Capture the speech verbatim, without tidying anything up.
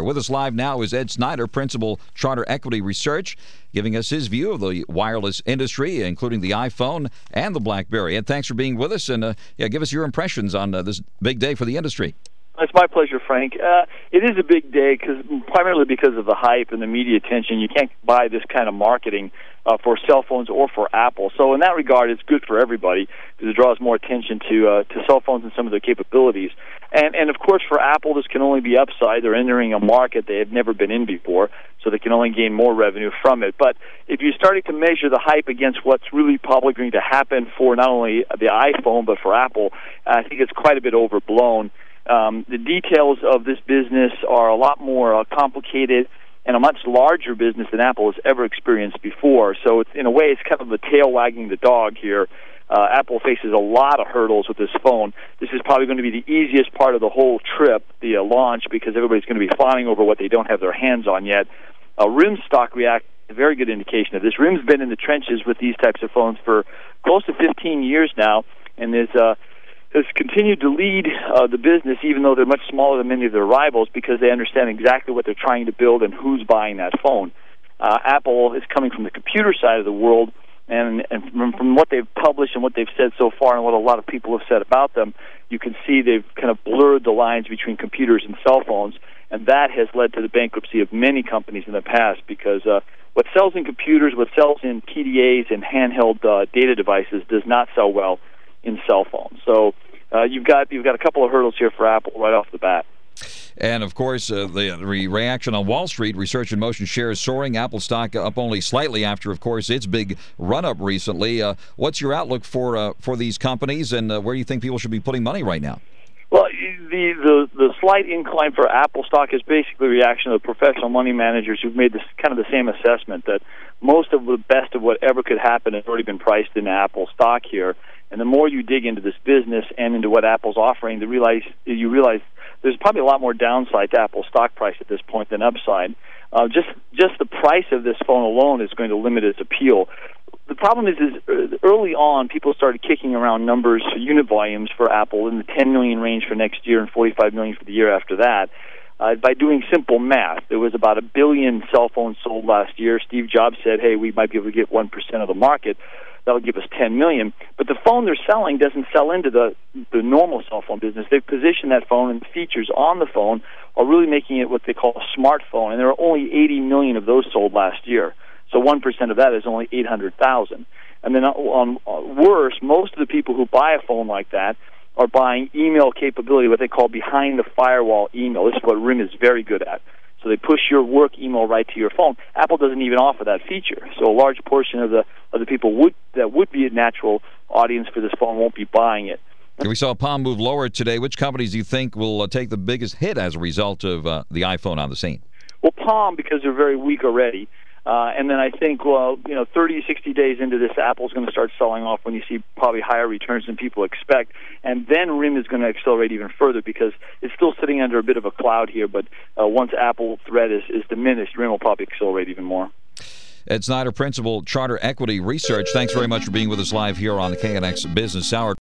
With us live now is Ed Snider, Principal Charter Equity Research, giving us his view of the wireless industry, including the iPhone and the BlackBerry. Ed, thanks for being with us, and uh, yeah, give us your impressions on uh, this big day for the industry. It's my pleasure, Frank. Uh, it is a big day, cause, primarily because of the hype and the media attention. You can't buy this kind of marketing uh, for cell phones or for Apple. So in that regard, it's good for everybody because it draws more attention to uh, to cell phones and some of their capabilities. And, and, of course, for Apple, this can only be upside. They're entering a market they have never been in before, so they can only gain more revenue from it. But if you're starting to measure the hype against what's really probably going to happen for not only the iPhone but for Apple, I think it's quite a bit overblown. Um, the details of this business are a lot more uh, complicated and a much larger business than Apple has ever experienced before. So it's, in a way, it's kind of the tail wagging the dog here. Uh, Apple faces a lot of hurdles with this phone. This is probably going to be the easiest part of the whole trip, the uh, launch, because everybody's going to be fawning over what they don't have their hands on yet. Uh, RIM stock react a very good indication of this. RIM's been in the trenches with these types of phones for close to fifteen years now, and is uh, has continued to lead uh, the business, even though they're much smaller than many of their rivals, because they understand exactly what they're trying to build and who's buying that phone. Uh, Apple is coming from the computer side of the world, and, and from, from what they've published and what they've said so far and what a lot of people have said about them, you can see they've kind of blurred the lines between computers and cell phones, and that has led to the bankruptcy of many companies in the past, because uh, what sells in computers, what sells in P D As and handheld uh, data devices does not sell well in cell phones. So uh, you've got you've got a couple of hurdles here for Apple right off the bat. And, of course, uh, the re- reaction on Wall Street, Research in Motion shares soaring, Apple stock up only slightly after, of course, its big run-up recently. Uh, what's your outlook for uh, for these companies, and uh, where do you think people should be putting money right now? Well, the, the the slight incline for Apple stock is basically a reaction of the professional money managers who've made this kind of the same assessment, that most of the best of whatever could happen has already been priced in Apple stock here. And the more you dig into this business and into what Apple's offering, the realize you realize there's probably a lot more downside to Apple's stock price at this point than upside. Uh, just just the price of this phone alone is going to limit its appeal. The problem is, is early on, people started kicking around numbers, unit volumes for Apple in the ten million range for next year and forty-five million for the year after that. Uh, by doing simple math, there was about a billion cell phones sold last year. Steve Jobs said, hey, we might be able to get one percent of the market. That'll give us ten million. But the phone they're selling doesn't sell into the, the normal cell phone business. They've positioned that phone, and the features on the phone are really making it what they call a smartphone. And there are only eighty million of those sold last year. So one percent of that is only eight hundred thousand. And then on um, worse, most of the people who buy a phone like that are buying email capability, what they call behind-the-firewall email. This is what RIM is very good at. So they push your work email right to your phone. Apple doesn't even offer that feature. So a large portion of the of the people would that would be a natural audience for this phone won't be buying it. We saw Palm move lower today. Which companies do you think will uh, take the biggest hit as a result of uh, the iPhone on the scene? Well, Palm, because they're very weak already. Uh, and then I think, well, you know, thirty, sixty days into this, Apple's going to start selling off when you see probably higher returns than people expect. And then RIM is going to accelerate even further because it's still sitting under a bit of a cloud here. But uh, once Apple threat is, is diminished, RIM will probably accelerate even more. Ed Snider, Principal Charter Equity Research, thanks very much for being with us live here on the K N X Business Hour.